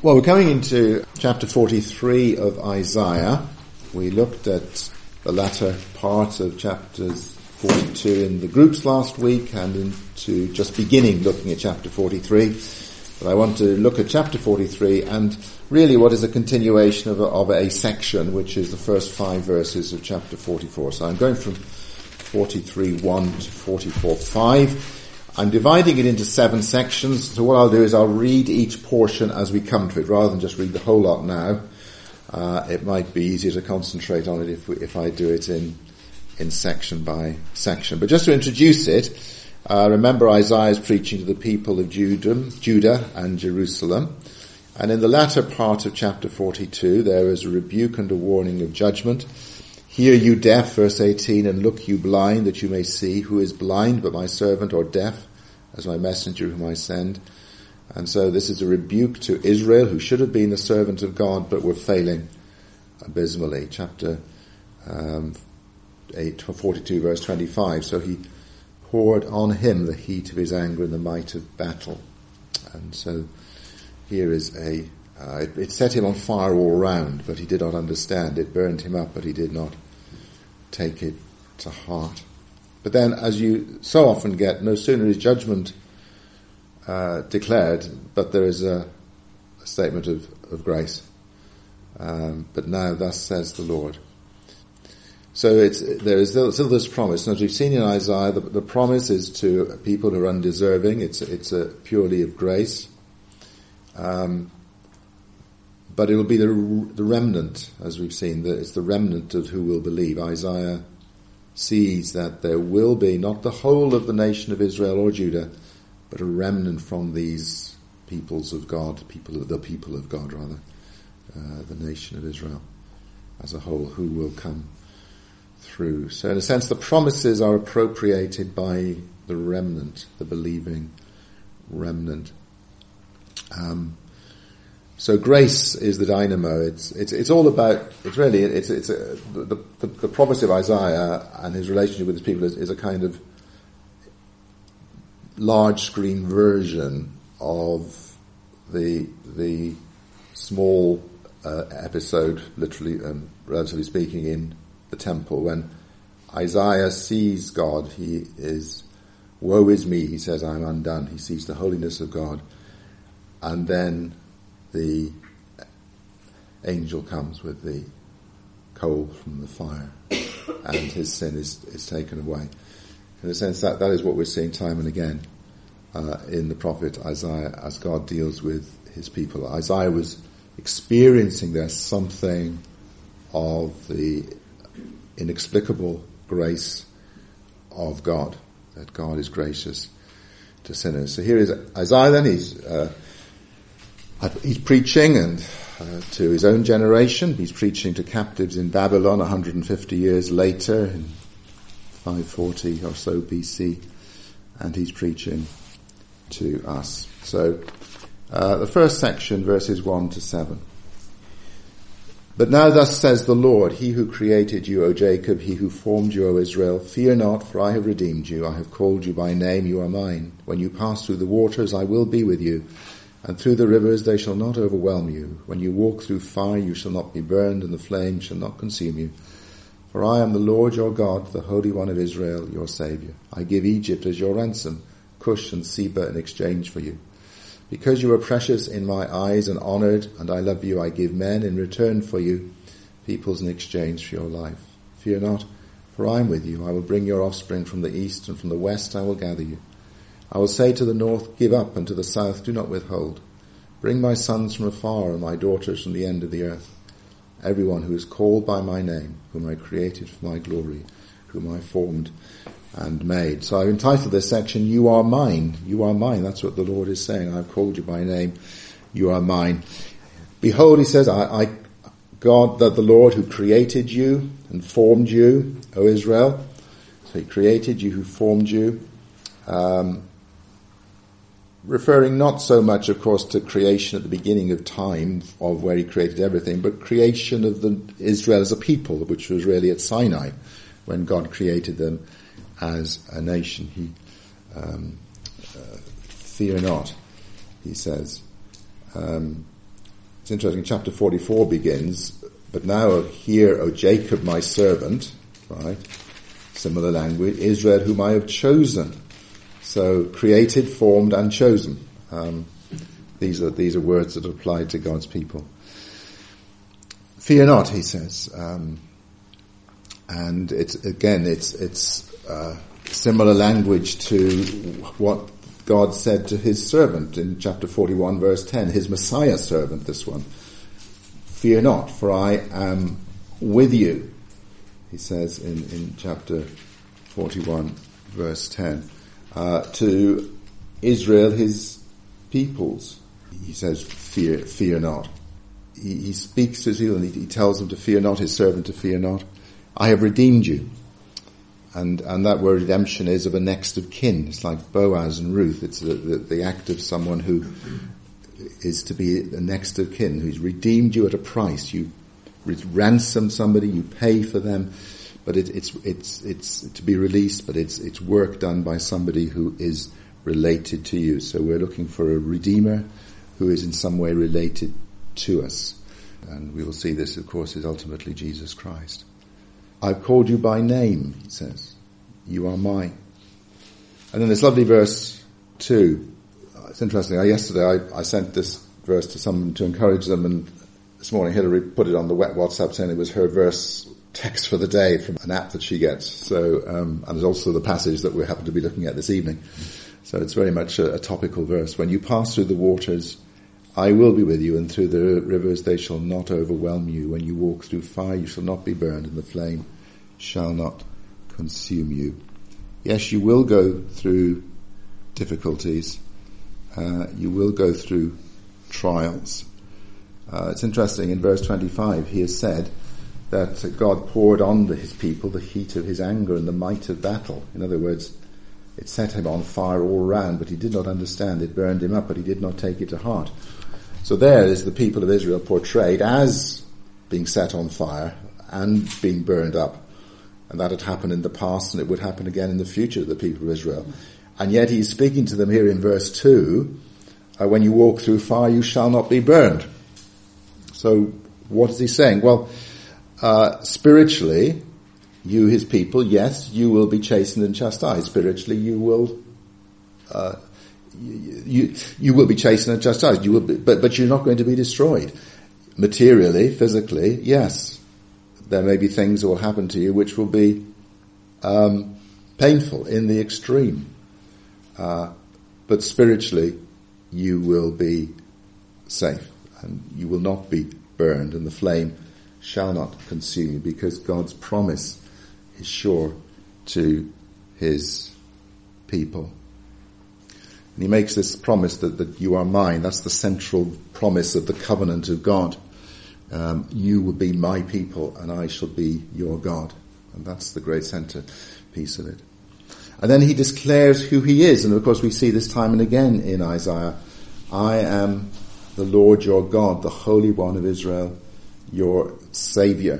Well, we're coming into chapter 43 of Isaiah. We looked at the latter part of chapters 42 in the groups last week and into just beginning looking at chapter 43. But I want to look at chapter 43 and really what is a continuation of a section, which is the first 5 verses of chapter 44. So I'm going from 43:1 to 44:5. I'm dividing it into 7 sections, so what I'll do is I'll read each portion as we come to it, rather than just read the whole lot now. It might be easier to concentrate on it if I do it in section by section. But just to introduce it, remember Isaiah is preaching to the people of Judah and Jerusalem. And in the latter part of chapter 42, there is a rebuke and a warning of judgment. Hear you deaf, verse 18, and look you blind, that you may see. Who is blind but my servant, or deaf as my messenger whom I send? And so this is a rebuke to Israel, who should have been the servant of God, but were failing abysmally. Chapter 42, verse 25. So he poured on him the heat of his anger and the might of battle. And so here is it set him on fire all round, but he did not understand. It burned him up, but he did not take it to heart. But then, as you so often get, no sooner is judgment declared, but there is a statement of grace. But now, thus says the Lord. So there is still this promise. Now, as we've seen in Isaiah, the promise is to people who are undeserving. It's a purely of grace. But it will be the remnant, as we've seen. It's the remnant of who will believe. Isaiah sees that there will be not the whole of the nation of Israel or Judah, but a remnant from these peoples of God, the people of God, the nation of Israel as a whole, who will come through. So in a sense, the promises are appropriated by the remnant, the believing remnant. So grace is the dynamo. It's all about. The prophecy of Isaiah and his relationship with his people is a kind of large screen version of the small episode, literally and relatively speaking, in the temple when Isaiah sees God. He is, woe is me, he says, I'm undone. He sees the holiness of God, and then the angel comes with the coal from the fire, and his sin is taken away. In a sense, that is what we're seeing time and again in the prophet Isaiah as God deals with his people. Isaiah was experiencing there something of the inexplicable grace of God, that God is gracious to sinners. So here is Isaiah then. He's preaching and to his own generation. He's preaching to captives in Babylon 150 years later, in 540 or so BC, and he's preaching to us. So the first section, verses 1 to 7. But now thus says the Lord, he who created you, O Jacob, he who formed you, O Israel, fear not, for I have redeemed you. I have called you by name, you are mine. When you pass through the waters, I will be with you. And through the rivers they shall not overwhelm you. When you walk through fire you shall not be burned, and the flame shall not consume you. For I am the Lord your God, the Holy One of Israel, your Saviour. I give Egypt as your ransom, Cush and Seba in exchange for you. Because you are precious in my eyes and honoured, and I love you, I give men in return for you, peoples in exchange for your life. Fear not, for I am with you. I will bring your offspring from the east, and from the west I will gather you. I will say to the north, give up, and to the south, do not withhold. Bring my sons from afar and my daughters from the end of the earth. Everyone who is called by my name, whom I created for my glory, whom I formed and made. So I've entitled this section, You Are Mine. You are mine. That's what the Lord is saying. I've called you by name. You are mine. Behold, he says, I God, that the Lord who created you and formed you, O Israel. So he created you, who formed you. Referring not so much, of course, to creation at the beginning of time, of where he created everything, but creation of Israel as a people, which was really at Sinai, when God created them as a nation. He fear not, he says. It's interesting, chapter 44 begins, but now hear, O Jacob, my servant, right? Similar language, Israel, whom I have chosen. So created, formed, and chosen. These are words that are applied to God's people. Fear not, he says. And it's similar language to what God said to his servant in chapter 41 verse 10, his Messiah servant, this one. Fear not, for I am with you, he says in chapter 41 verse 10. To Israel, his peoples, he says, fear not. He speaks to Israel and he tells them to fear not, his servant to fear not. I have redeemed you. And that word redemption is of a next of kin. It's like Boaz and Ruth. It's the act of someone who is to be a next of kin, who's redeemed you at a price. You ransom somebody, you pay for them, but it's to be released, but it's work done by somebody who is related to you. So we're looking for a redeemer who is in some way related to us. And we will see this, of course, is ultimately Jesus Christ. I've called you by name, he says. You are mine. And then this lovely verse 2. It's interesting. Yesterday I sent this verse to someone to encourage them, and this morning Hilary put it on the WhatsApp saying it was her verse text for the day from an app that she gets. So, and there's also the passage that we happen to be looking at this evening. So it's very much a topical verse. When you pass through the waters, I will be with you, and through the rivers they shall not overwhelm you. When you walk through fire, you shall not be burned, and the flame shall not consume you. Yes, you will go through difficulties. You will go through trials. It's interesting, in verse 25, he has said that God poured on his people the heat of his anger and the might of battle. In other words, it set him on fire all round, but he did not understand. It burned him up, but he did not take it to heart. So there is the people of Israel portrayed as being set on fire and being burned up. And that had happened in the past, and it would happen again in the future to the people of Israel. And yet he's speaking to them here in verse 2, when you walk through fire, you shall not be burned. So what is he saying? Well, spiritually, you, his people, yes, you will be chastened and chastised. Spiritually, you will you will be chastened and chastised. You will be, but you're not going to be destroyed. Materially, physically, yes. There may be things that will happen to you which will be painful in the extreme. But spiritually, you will be safe, and you will not be burned, and the flame shall not consume you, because God's promise is sure to his people. And he makes this promise that you are mine. That's the central promise of the covenant of God. You will be my people, and I shall be your God. And that's the great center piece of it. And then he declares who he is. And of course we see this time and again in Isaiah. I am the Lord your God, the Holy One of Israel, your Saviour.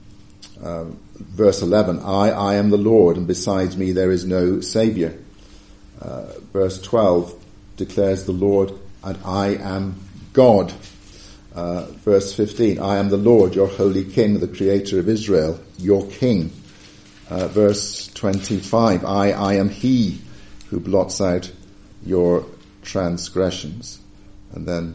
Verse 11, I am the Lord, and besides me there is no Saviour. Verse 12 declares the Lord, and I am God. Verse 15, I am the Lord, your holy King, the Creator of Israel, your King. Verse 25, I am he who blots out your transgressions. And then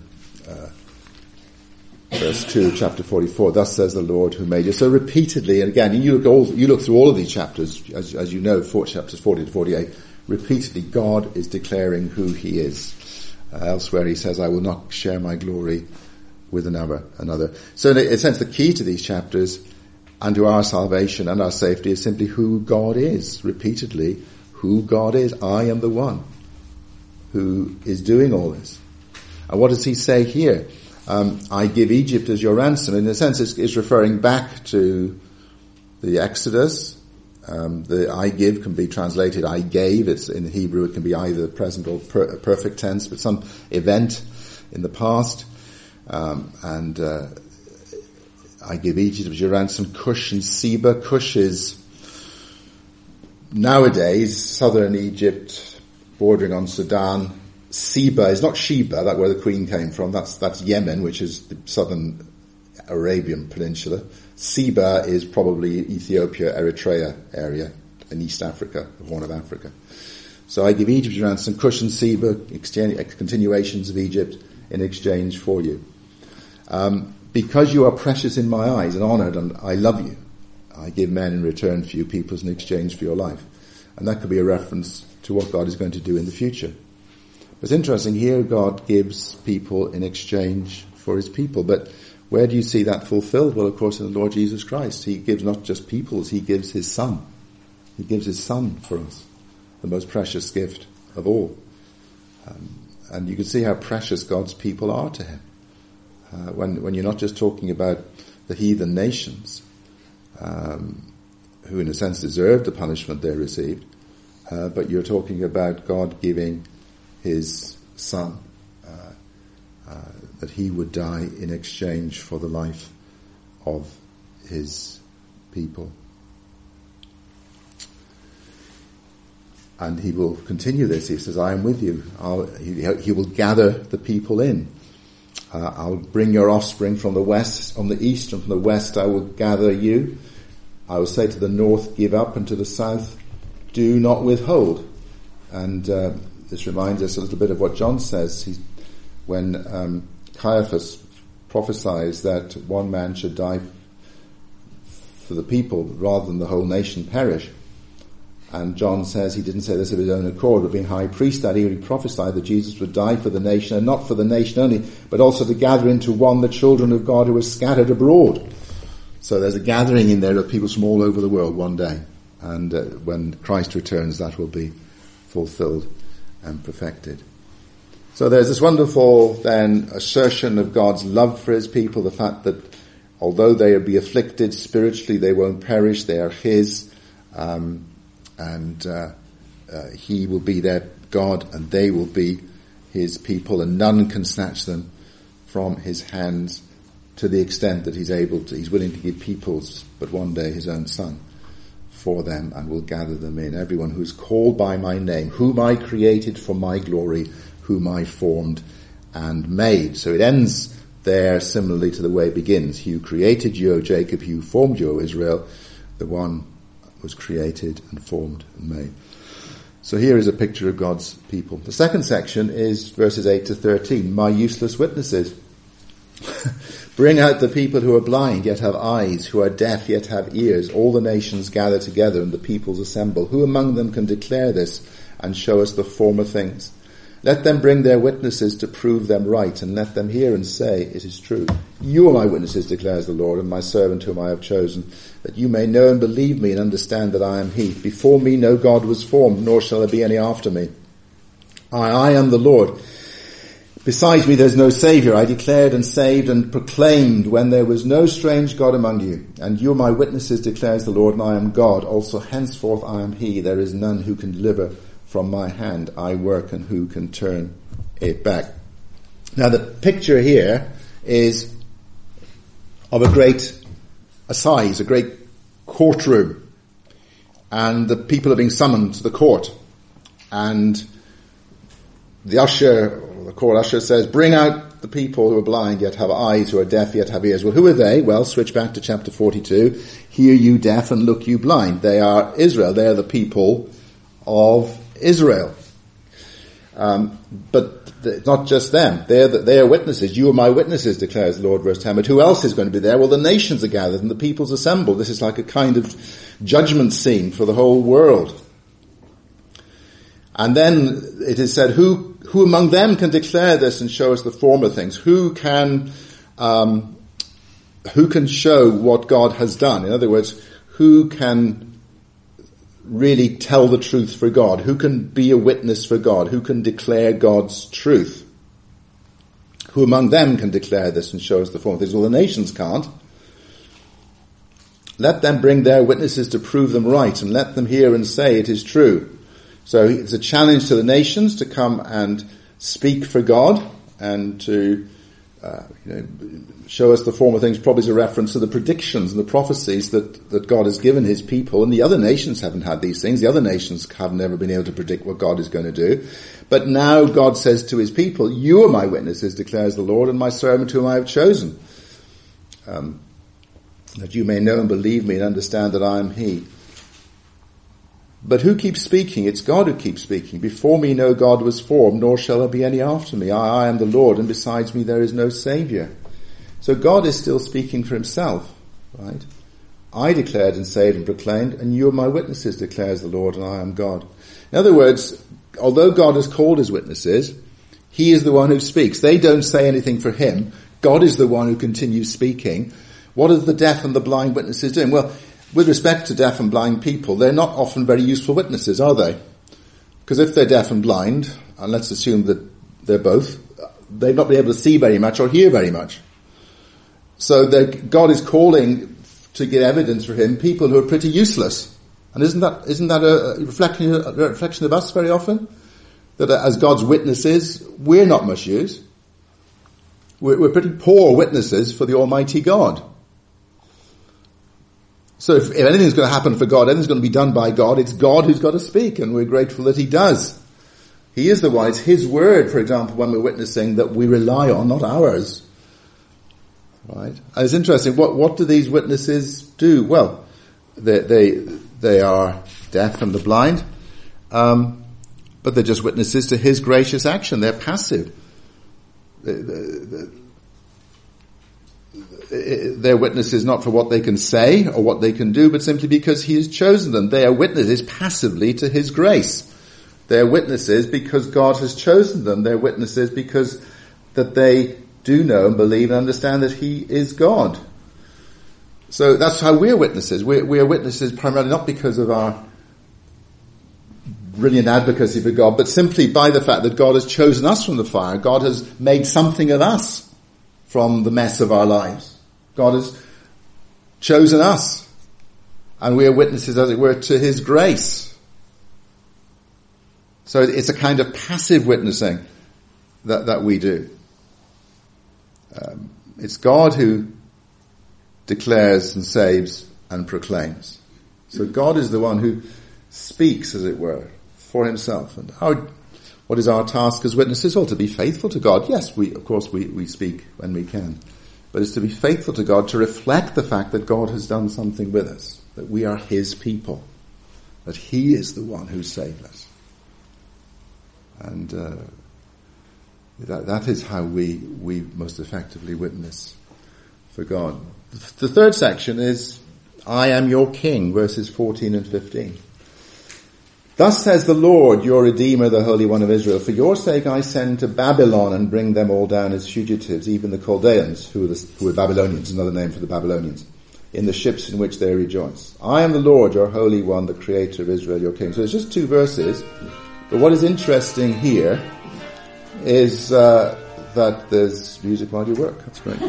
verse 2, chapter 44, thus says the Lord who made you. So repeatedly, and again, you look through all of these chapters, as you know, chapters 40 to 48, repeatedly God is declaring who he is. Elsewhere he says, I will not share my glory with another. So in a sense, the key to these chapters and to our salvation and our safety is simply who God is. Repeatedly, who God is. I am the one who is doing all this. And what does he say here? I give Egypt as your ransom. In a sense, it's referring back to the Exodus. The I give can be translated I gave. It's in Hebrew, it can be either present or perfect tense, but some event in the past. And I give Egypt as your ransom. Cush and Seba. Cush is nowadays southern Egypt, bordering on Sudan. Seba is not Sheba, that where the queen came from. That's Yemen, which is the southern Arabian peninsula. Seba is probably Ethiopia, Eritrea area in East Africa, the Horn of Africa. So I give Egypt your ransom, Cush and Seba, continuations of Egypt, in exchange for you. Because you are precious in my eyes and honoured, and I love you, I give men in return for you peoples in exchange for your life. And that could be a reference to what God is going to do in the future. It's interesting, here God gives people in exchange for his people. But where do you see that fulfilled? Well, of course, in the Lord Jesus Christ. He gives not just peoples, he gives his Son. He gives his Son for us, the most precious gift of all. And you can see how precious God's people are to him. When you're not just talking about the heathen nations, who in a sense deserved the punishment they received, but you're talking about God giving his Son, that he would die in exchange for the life of his people. And he will continue this. He says, I am with you. He will gather the people in. I'll bring your offspring from the west, from the east, and from the west I will gather you. I will say to the north, give up, and to the south, do not withhold. And this reminds us a little bit of what John says. When Caiaphas prophesies that one man should die for the people rather than the whole nation perish. And John says he didn't say this of his own accord, but being high priest that year he prophesied that Jesus would die for the nation, and not for the nation only, but also to gather into one the children of God who are scattered abroad. So there's a gathering in there of people from all over the world one day. And when Christ returns, that will be fulfilled and perfected. So there's this wonderful then assertion of God's love for his people, the fact that although they will be afflicted spiritually, they won't perish, they are his, and he will be their God and they will be his people, and none can snatch them from his hands, to the extent that he's willing to give peoples, but one day his own Son for them, and will gather them in. Everyone who's called by my name, whom I created for my glory, whom I formed and made. So it ends there similarly to the way it begins. He who created you, O Jacob, he who formed you, O Israel, the one was created and formed and made. So here is a picture of God's people. The second section is verses 8 to 13. My useless witnesses. Bring out the people who are blind yet have eyes, who are deaf yet have ears. All the nations gather together and the peoples assemble. Who among them can declare this and show us the former things? Let them bring their witnesses to prove them right, and let them hear and say, it is true. You are my witnesses, declares the Lord, and my servant whom I have chosen, that you may know and believe me and understand that I am he. Before me no God was formed, nor shall there be any after me. I am the Lord. Besides me there is no Saviour. I declared and saved and proclaimed when there was no strange God among you. And you are my witnesses, declares the Lord, and I am God. Also henceforth I am he. There is none who can deliver from my hand. I work, and who can turn it back? Now the picture here is of a great assize, a great courtroom. And the people are being summoned to the court. And the usher, or the court usher, says, bring out the people who are blind yet have eyes, who are deaf yet have ears. Well, who are they? Well, switch back to chapter 42. Hear you deaf and look you blind. They are Israel. They are the people of Israel. But it's not just them. They are witnesses. You are my witnesses, declares the Lord, verse 10. But who else is going to be there? Well, the nations are gathered and the peoples assemble. This is like a kind of judgment scene for the whole world. And then it is said, who among them can declare this and show us the former things? Who can show what God has done? In other words, who can really tell the truth for God? Who can be a witness for God? Who can declare God's truth? Who among them can declare this and show us the former things? Well, the nations can't. Let them bring their witnesses to prove them right, and let them hear and say it is true. So it's a challenge to the nations to come and speak for God and to show us the former things probably is a reference to the predictions and the prophecies that God has given his people. And the other nations haven't had these things. The other nations have never been able to predict what God is going to do. But now God says to his people, you are my witnesses, declares the Lord, and my servant whom I have chosen, that you may know and believe me and understand that I am he. But who keeps speaking? It's God who keeps speaking. Before me no God was formed, nor shall there be any after me. I am the Lord, and besides me there is no Saviour. So God is still speaking for himself, right? I declared and saved and proclaimed, and you are my witnesses, declares the Lord, and I am God. In other words, although God has called his witnesses, he is the one who speaks. They don't say anything for him. God is the one who continues speaking. What are the deaf and the blind witnesses doing? Well, with respect to deaf and blind people, they're not often very useful witnesses, are they? Because if they're deaf and blind, and let's assume that they're both, they've not been able to see very much or hear very much. So God is calling to give evidence for him people who are pretty useless. And isn't that a reflection of us very often? That as God's witnesses, we're not much use. We're pretty poor witnesses for the Almighty God. So if anything's going to happen for God, anything's going to be done by God, it's God who's got to speak, and we're grateful that he does. He is the one. It's his word, for example, when we're witnessing, that we rely on, not ours. Right? And it's interesting, what do these witnesses do? Well, they are deaf and the blind, but they're just witnesses to his gracious action. They're passive. They're witnesses not for what they can say or what they can do, but simply because he has chosen them. They are witnesses passively to his grace. They're witnesses because God has chosen them. They're witnesses because that they do know and believe and understand that he is God. So that's how we're witnesses. We are witnesses primarily not because of our brilliant advocacy for God, but simply by the fact that God has chosen us from the fire. God has made something of us from the mess of our lives. God has chosen us, and we are witnesses, as it were, to his grace. So it's a kind of passive witnessing that we do. It's God who declares and saves and proclaims. So God is the one who speaks, as it were, for himself. And what is our task as witnesses? Well, to be faithful to God. Yes, we speak when we can. But it's to be faithful to God, to reflect the fact that God has done something with us, that we are his people, that he is the one who saved us. And that is how we most effectively witness for God. The third section is, I am your king, verses 14 and 15. Thus says the Lord, your Redeemer, the Holy One of Israel, for your sake I send to Babylon and bring them all down as fugitives, even the Chaldeans, who are Babylonians, another name for the Babylonians, in the ships in which they rejoice. I am the Lord, your Holy One, the Creator of Israel, your King. So it's just 2 verses, but what is interesting here is that there's music while you work. That's great.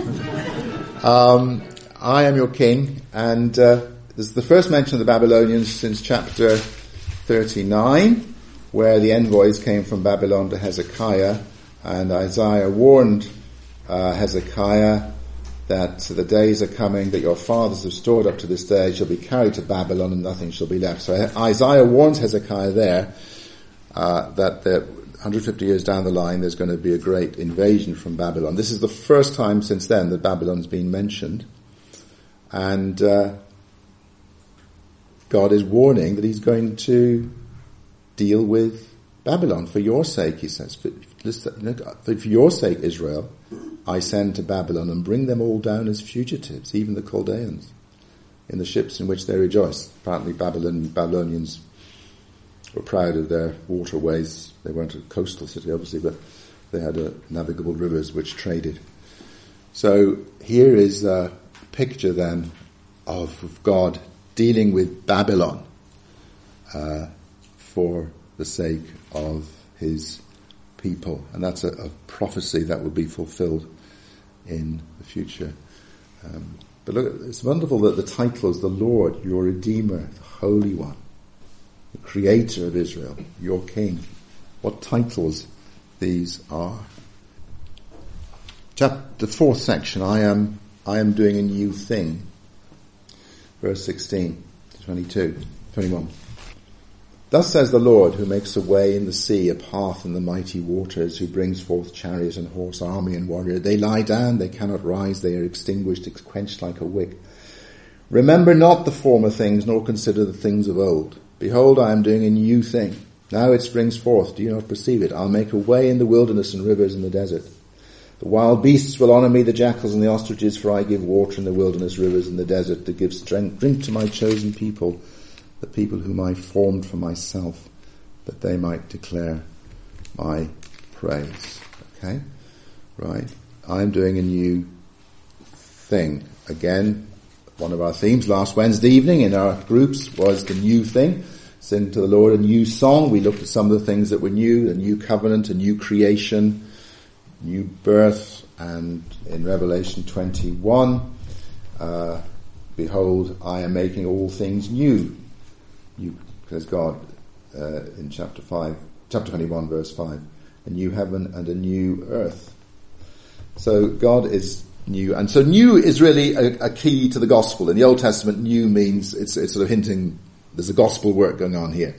I am your king, and this is the first mention of the Babylonians since chapter 39, where the envoys came from Babylon to Hezekiah, and Isaiah warned Hezekiah that the days are coming that your fathers have stored up to this day shall be carried to Babylon and nothing shall be left. So Isaiah warns Hezekiah there that 150 years down the line there's going to be a great invasion from Babylon. This is the first time since then that Babylon's been mentioned, and God is warning that he's going to deal with Babylon for your sake, he says. For your sake, Israel, I send to Babylon and bring them all down as fugitives, even the Chaldeans, in the ships in which they rejoice. Apparently Babylonians were proud of their waterways. They weren't a coastal city, obviously, but they had navigable rivers which traded. So here is a picture then of God dealing with Babylon for the sake of his people. And that's a prophecy that will be fulfilled in the future. But look, it's wonderful that the title is the Lord, your Redeemer, the Holy One, the Creator of Israel, your King. What titles these are. The fourth section, I am doing a new thing. Verse 16 to 21. Thus says the Lord, who makes a way in the sea, a path in the mighty waters, who brings forth chariot and horse, army and warrior. They lie down, they cannot rise, they are extinguished, quenched like a wick. Remember not the former things, nor consider the things of old. Behold, I am doing a new thing. Now it springs forth, do you not perceive it? I'll make a way in the wilderness and rivers in the desert. The wild beasts will honour me, the jackals and the ostriches, for I give water in the wilderness, rivers in the desert, to give strength, drink to my chosen people, the people whom I formed for myself, that they might declare my praise. Okay? Right. I'm doing a new thing. Again, one of our themes last Wednesday evening in our groups was the new thing. Sing to the Lord a new song. We looked at some of the things that were new, a new covenant, a new creation, new birth, and in Revelation 21, behold, I am making all things new. Because God, in chapter 21, verse 5, a new heaven and a new earth. So God is new, and so new is really a key to the gospel. In the Old Testament, new means it's sort of hinting there's a gospel work going on here.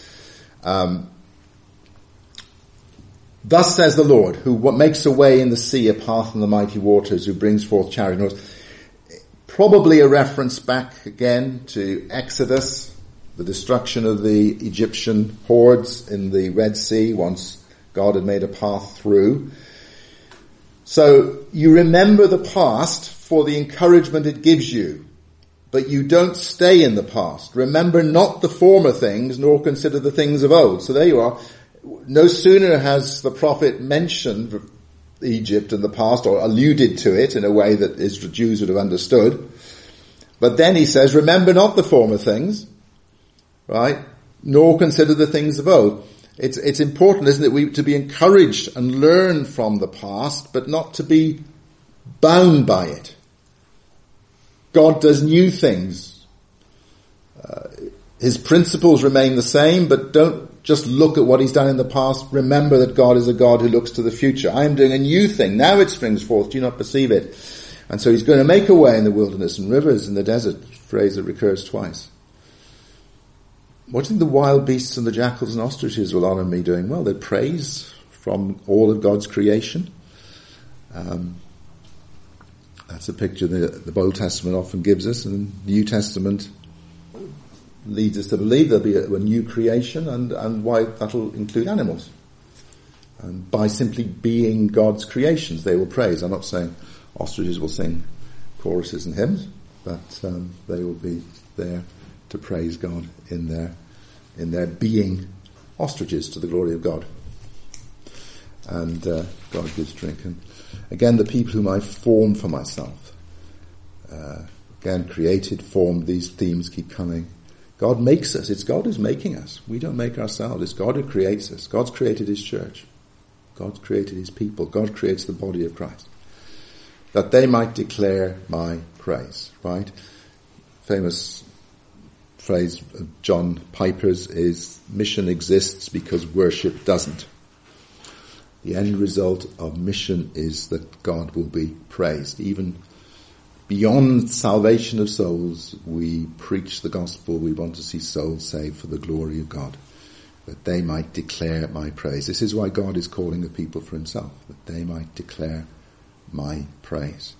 Thus says the Lord, who makes a way in the sea, a path in the mighty waters, who brings forth chariot and horse. Probably a reference back again to Exodus, the destruction of the Egyptian hordes in the Red Sea once God had made a path through. So you remember the past for the encouragement it gives you, but you don't stay in the past. Remember not the former things, nor consider the things of old. So there you are. No sooner has the prophet mentioned Egypt in the past, or alluded to it in a way that Israel Jews would have understood, but then he says, remember not the former things, right? Nor consider the things of old. It's important, isn't it, to be encouraged and learn from the past, but not to be bound by it. God does new things. His principles remain the same, but don't just look at what he's done in the past. Remember that God is a God who looks to the future. I am doing a new thing. Now it springs forth. Do you not perceive it? And so he's going to make a way in the wilderness and rivers in the desert, phrase that recurs twice. What do you think the wild beasts and the jackals and ostriches will honour me doing? Well, they praise from all of God's creation. That's a picture that the Old Testament often gives us, and the New Testament leads us to believe there'll be a new creation, and why that'll include animals. And by simply being God's creations, they will praise. I'm not saying ostriches will sing choruses and hymns, but they will be there to praise God in their being ostriches to the glory of God. And God gives drink. And again, the people whom I formed for myself. Again, created, formed, these themes keep coming. God makes us. It's God who's making us. We don't make ourselves. It's God who creates us. God's created his church. God's created his people. God creates the body of Christ. That they might declare my praise. Right? Famous phrase of John Piper's is, mission exists because worship doesn't. The end result of mission is that God will be praised. Even beyond salvation of souls, we preach the gospel. We want to see souls saved for the glory of God, that they might declare my praise. This is why God is calling the people for himself, that they might declare my praise.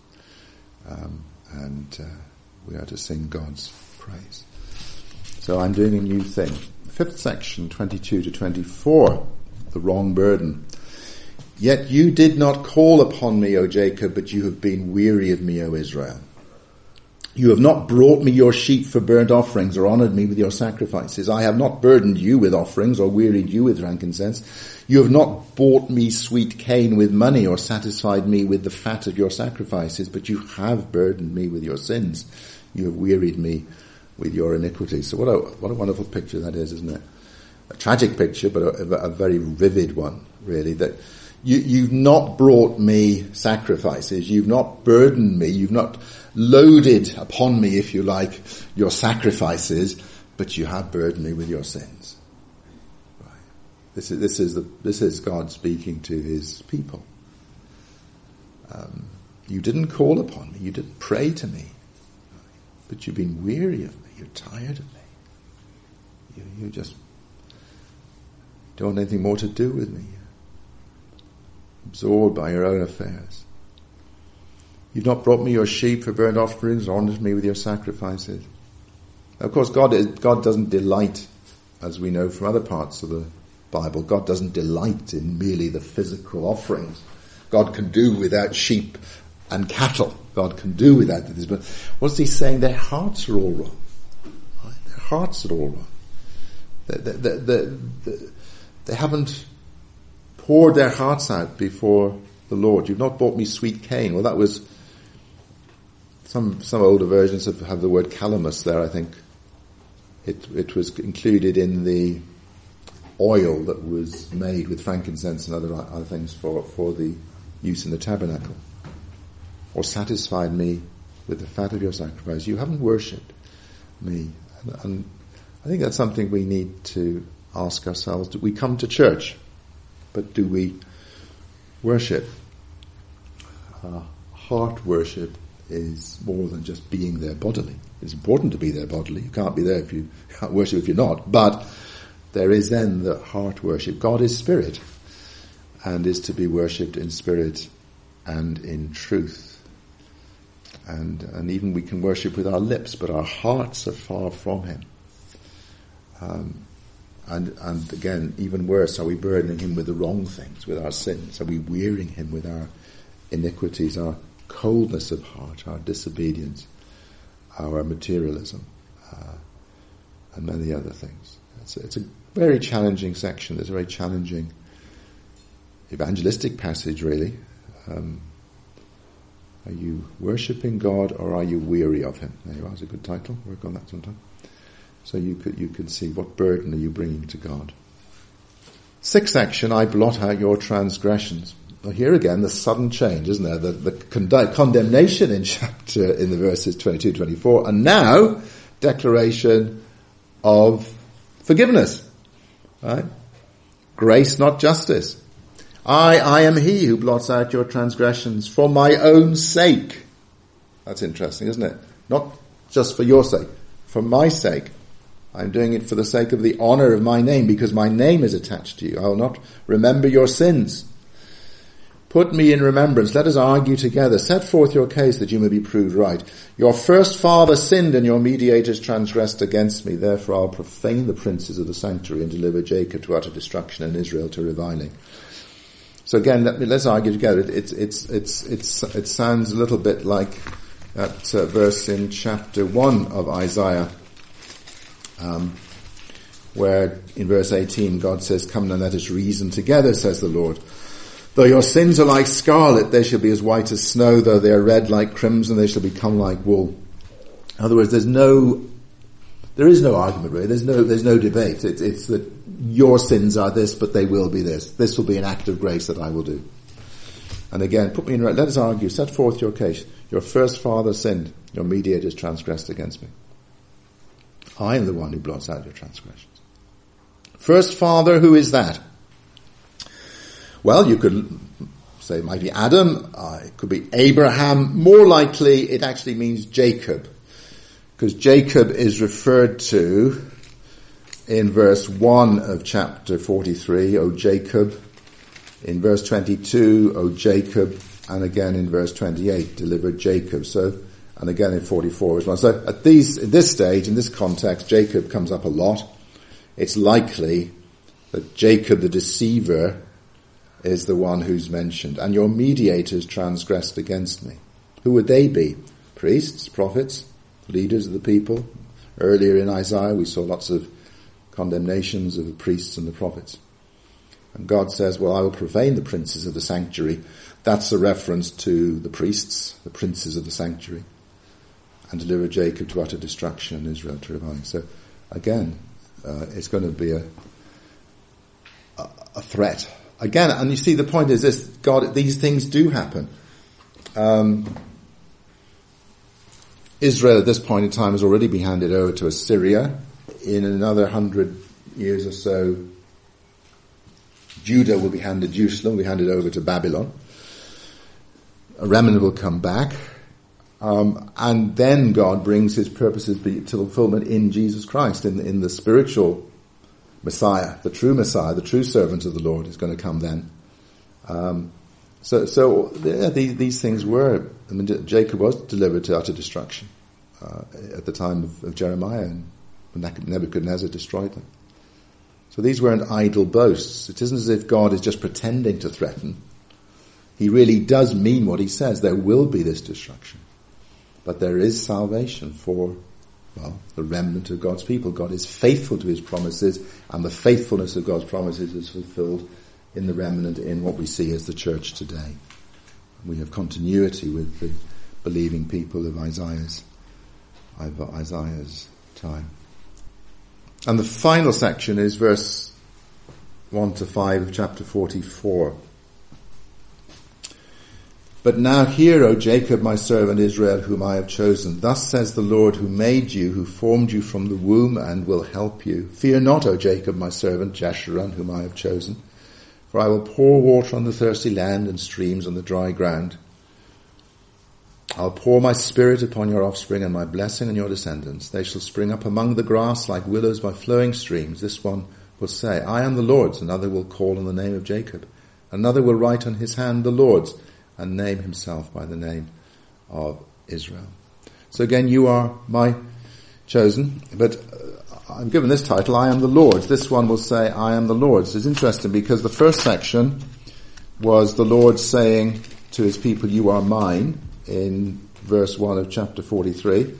We are to sing God's praise. So I'm doing a new thing. Fifth section, 22 to 24, the wrong burden. Yet you did not call upon me, O Jacob, but you have been weary of me, O Israel. You have not brought me your sheep for burnt offerings or honoured me with your sacrifices. I have not burdened you with offerings or wearied you with frankincense. You have not bought me sweet cane with money or satisfied me with the fat of your sacrifices, but you have burdened me with your sins. You have wearied me with your iniquities. So what a wonderful picture that is, isn't it? A tragic picture, but a very vivid one, really, that you've not brought me sacrifices, you've not burdened me, you've not loaded upon me, if you like, your sacrifices, but you have burdened me with your sins. Right. This is God speaking to his people. You didn't call upon me. You didn't pray to me. But you've been weary of me. You're tired of me. You just don't want anything more to do with me. Absorbed by your own affairs. You've not brought me your sheep for burnt offerings, or honoured me with your sacrifices. Of course, God doesn't delight, as we know from other parts of the Bible, God doesn't delight in merely the physical offerings. God can do without sheep and cattle. God can do without this. But what's he saying? Their hearts are all wrong. Right? Their hearts are all wrong. They haven't poured their hearts out before the Lord. You've not bought me sweet cane. Well, that was some older versions have the word calamus there. I think it was included in the oil that was made with frankincense and other things for the use in the tabernacle. Or satisfied me with the fat of your sacrifice. You haven't worshipped me. And I think that's something we need to ask ourselves. Do we come to church? But do we worship? Heart worship is more than just being there bodily. It's important to be there bodily. You can't be there if you can't worship if you're not. But there is then the heart worship. God is spirit and is to be worshipped in spirit and in truth. And even we can worship with our lips, but our hearts are far from him. And again, even worse, are we burdening him with the wrong things, with our sins? Are we wearying him with our iniquities, our coldness of heart, our disobedience, our materialism, and many other things? It's a very challenging section. It's a very challenging evangelistic passage, really. Are you worshipping God, or are you weary of him? There you are. It's a good title. Work on that sometime. So you could see what burden are you bringing to God. Sixth section, I blot out your transgressions. Well, here again, the sudden change, isn't there? The condemnation in the verses 22, 24, and now declaration of forgiveness. Right? Grace, not justice. I am he who blots out your transgressions for my own sake. That's interesting, isn't it? Not just for your sake, for my sake. I'm doing it for the sake of the honour of my name, because my name is attached to you. I will not remember your sins. Put me in remembrance. Let us argue together. Set forth your case that you may be proved right. Your first father sinned and your mediators transgressed against me. Therefore I'll profane the princes of the sanctuary and deliver Jacob to utter destruction and Israel to reviling. So again, let's argue together. It sounds a little bit like that verse in chapter 1 of Isaiah, where in verse 18 God says, "Come now, let us reason together, says the Lord. Though your sins are like scarlet, they shall be as white as snow. Though they are red like crimson, they shall become like wool." In other words, there is no argument really. There's no debate. It's that your sins are this, but they will be this. This will be an act of grace that I will do. And again, put me in. Let us argue. Set forth your case. Your first father sinned. Your mediators transgressed against me. I am the one who blots out your transgressions. First father, who is that? Well, you could say it might be Adam. It could be Abraham. More likely, it actually means Jacob, because Jacob is referred to in verse 1 of chapter 43, O Jacob. In verse 22, O Jacob. And again in verse 28, delivered Jacob. So, and again in 44 as well. So at this stage, in this context, Jacob comes up a lot. It's likely that Jacob the deceiver is the one who's mentioned. And your mediators transgressed against me. Who would they be? Priests, prophets, leaders of the people. Earlier in Isaiah we saw lots of condemnations of the priests and the prophets. And God says, well, I will profane the princes of the sanctuary. That's a reference to the priests, the princes of the sanctuary, and deliver Jacob to utter destruction and Israel to reviling. So again, it's going to be a threat. Again, and you see the point is this, God, these things do happen. Israel at this point in time has already been handed over to Assyria. In another 100 years or so, Jerusalem will be handed over to Babylon. a remnant will come back, and then God brings his purposes to fulfillment in Jesus Christ, in the spiritual Messiah, the true servant of the Lord is going to come then. These things were, Jacob was delivered to utter destruction at the time of Jeremiah, and Nebuchadnezzar destroyed them. So these weren't idle boasts. It isn't as if God is just pretending to threaten. He really does mean what he says. There will be this destruction. But there is salvation for, the remnant of God's people. God is faithful to his promises, and the faithfulness of God's promises is fulfilled in the remnant, in what we see as the church today. We have continuity with the believing people of Isaiah's time. And the final section is verse 1 to 5 of chapter 44. But now hear, O Jacob, my servant Israel, whom I have chosen. Thus says the Lord, who made you, who formed you from the womb, and will help you. Fear not, O Jacob, my servant, Jeshurun, whom I have chosen. For I will pour water on the thirsty land, and streams on the dry ground. I'll pour my spirit upon your offspring, and my blessing on your descendants. They shall spring up among the grass like willows by flowing streams. This one will say, I am the Lord's. Another will call on the name of Jacob. Another will write on his hand, the Lord's, and name himself by the name of Israel. So again, you are my chosen, but I'm given this title, I am the Lord's. This one will say, I am the Lord's. It's interesting because the first section was the Lord saying to his people, you are mine, in verse 1 of chapter 43.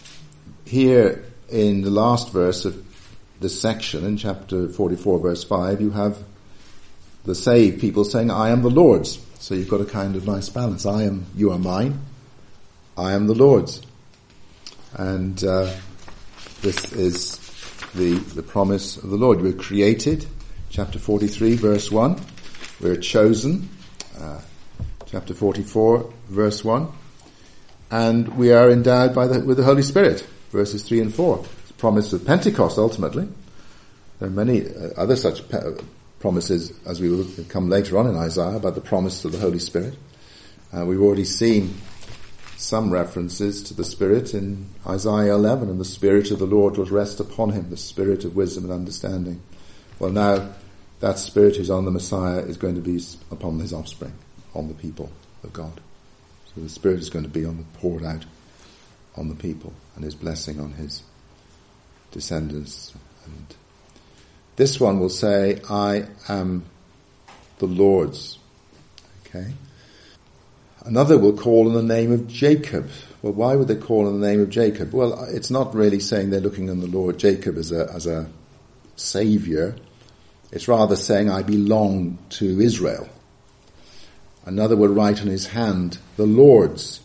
Here in the last verse of this section, in chapter 44 verse 5, you have the saved people saying, I am the Lord's. So you've got a kind of nice balance. You are mine, I am the Lord's. And this is the promise of the Lord. We're created, chapter 43 verse 1. We're chosen, chapter 44 verse 1. And we are endowed with the Holy Spirit, verses 3 and 4. It's the promise of Pentecost ultimately. There are many other such promises as we will come later on in Isaiah about the promise of the Holy Spirit. We've already seen some references to the Spirit in Isaiah 11, and the Spirit of the Lord will rest upon him, the Spirit of wisdom and understanding. Well, now that Spirit who's on the Messiah is going to be upon his offspring, on the people of God. So the Spirit is going to be poured out on the people, and his blessing on his descendants. And this one will say, I am the Lord's. Okay. Another will call on the name of Jacob. Well, why would they call on the name of Jacob? Well, it's not really saying they're looking on the Lord Jacob as a saviour. It's rather saying, I belong to Israel. Another will write on his hand, the Lord's,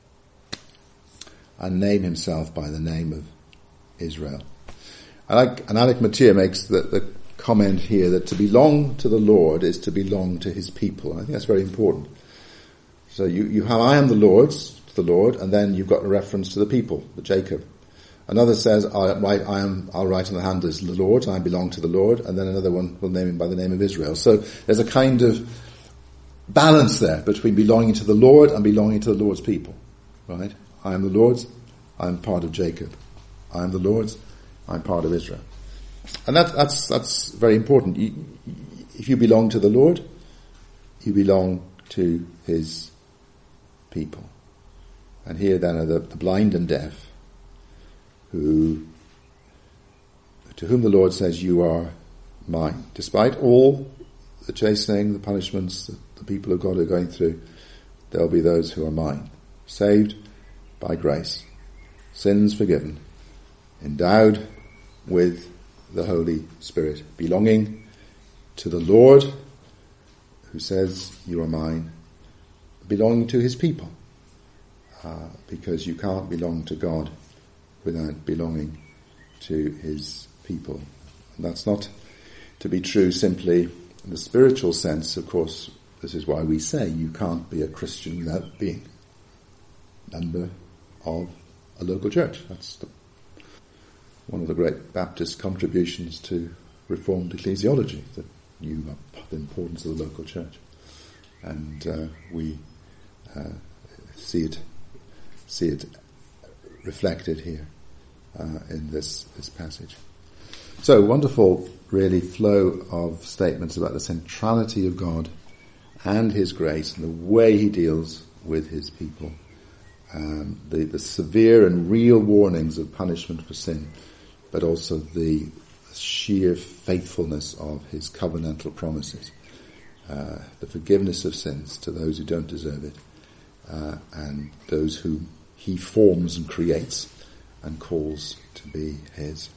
and name himself by the name of Israel. Alec Motyer makes the comment here that to belong to the Lord is to belong to his people. And I think that's very important. So you have, I am the Lord's, to the Lord, and then you've got a reference to the people, the Jacob. Another says, I'll write on the hand as the Lord, I belong to the Lord, and then another one will name him by the name of Israel. So there's a kind of balance there between belonging to the Lord and belonging to the Lord's people. Right? I am the Lord's, I'm part of Jacob. I am the Lord's, I'm part of Israel. And that's very important. If you belong to the Lord, you belong to his people. And here then are the blind and deaf, to whom the Lord says, you are mine. Despite all the chastening, the punishments that the people of God are going through, there'll be those who are mine. Saved by grace, sins forgiven, endowed with the Holy Spirit, belonging to the Lord, who says, you are mine, belonging to his people, because you can't belong to God without belonging to his people. And that's not to be true simply in the spiritual sense. Of course, this is why we say you can't be a Christian without being a member of a local church. That's one of the great Baptist contributions to Reformed ecclesiology, that knew the importance of the local church. And we see it reflected here in this passage. So wonderful, really, flow of statements about the centrality of God and His grace and the way He deals with His people. The severe and real warnings of punishment for sin, but also the sheer faithfulness of His covenantal promises. The forgiveness of sins to those who don't deserve it, and those whom He forms and creates and calls to be His.